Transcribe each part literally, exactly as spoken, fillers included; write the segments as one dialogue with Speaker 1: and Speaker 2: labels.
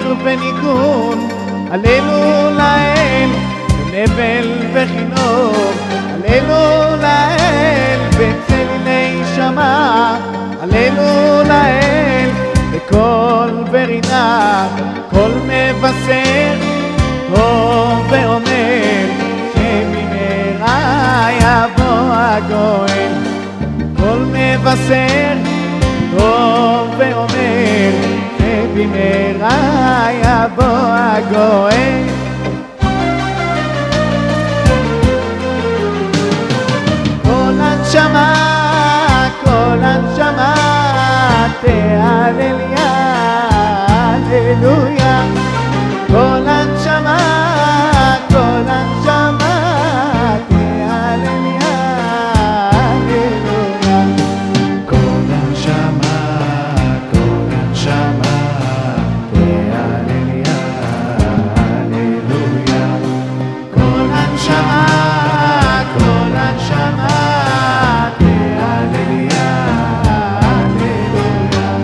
Speaker 1: וניגון, הללו לאל בנבל וכינור, הללו לאל בצלילי שמע, הללו לאל בקול ורינה, קול מבשר טוב ואומר שבמהרה יבוא הגואל. קול מבשר טוב ואומר שבמהרה יבוא הגואל. כל הנשמה, כל הנשמה תהלל יה, הללויה. כל הנשמה, כל הנשמה תהלל יה, הללויה. כל הנשמה, כל הנשמה תהלל יה, הללויה. כל הנשמה, כל הנשמה תהלל יה, הללויה.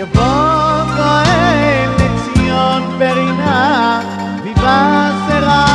Speaker 1: יבוא גואל לציון ברינה, ויבשר